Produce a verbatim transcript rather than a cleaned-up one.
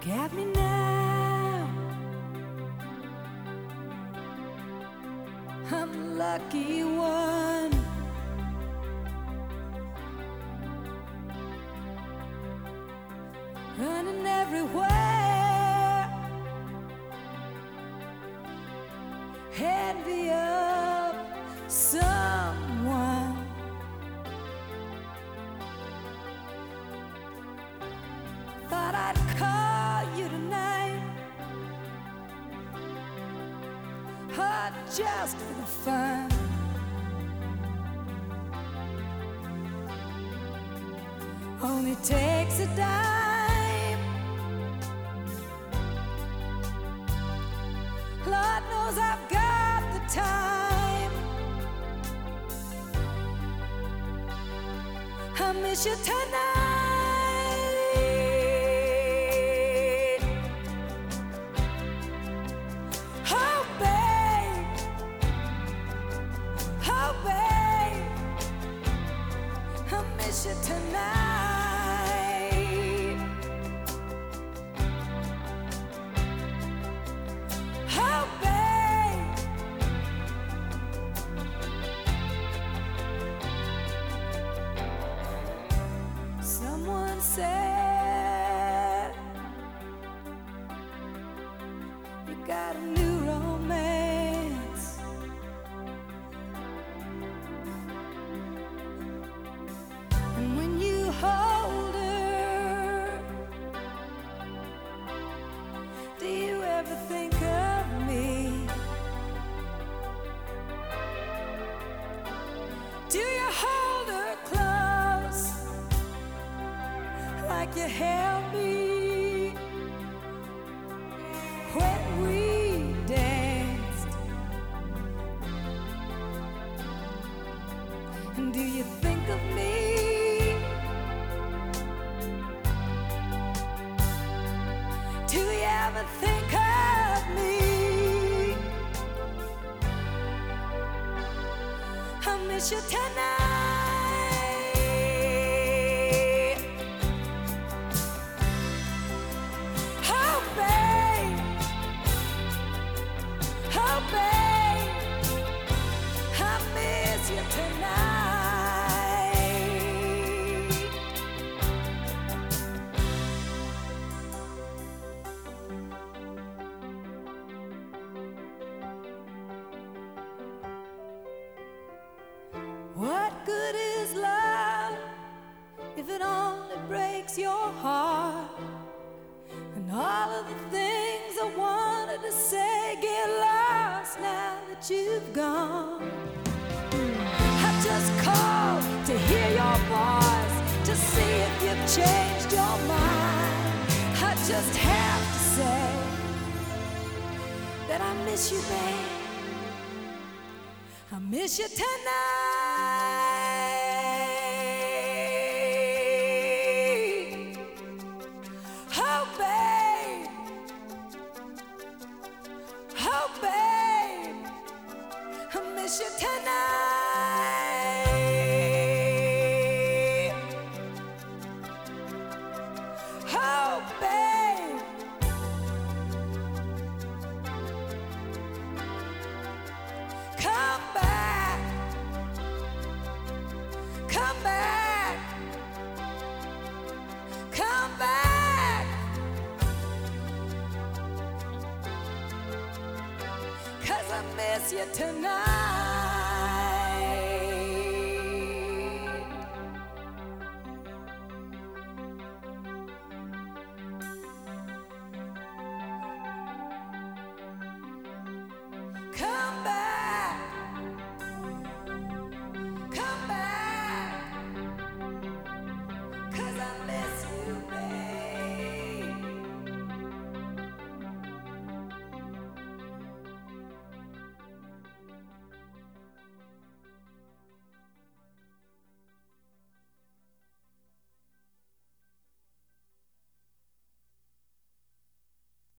Look at me now, I'm the lucky one. Running everywhere, envy of someone. Thought I'd call you tonight, oh, just for the fun. Only takes a dime, Lord knows I've got the time. I miss you tonight. Oh, babe, oh, babe, I miss you tonight. Oh, babe, someone said you got a new romance, and when you hold her, do you ever think of me? Do you hold her close like you held me when we danced? And do you think of me? Do you ever think of me? I miss you tonight. Oh, babe, oh, babe, I miss you tonight. What good is love if it only breaks your heart? And all of the things I wanted to say get lost now that you've gone. I just called to hear your voice, to see if you've changed your mind. I just have to say that I miss you, babe. I miss you tonight. Oh, babe, oh, babe, I miss you tonight. Oh, babe, come back, come back, come back, 'cause I miss you tonight.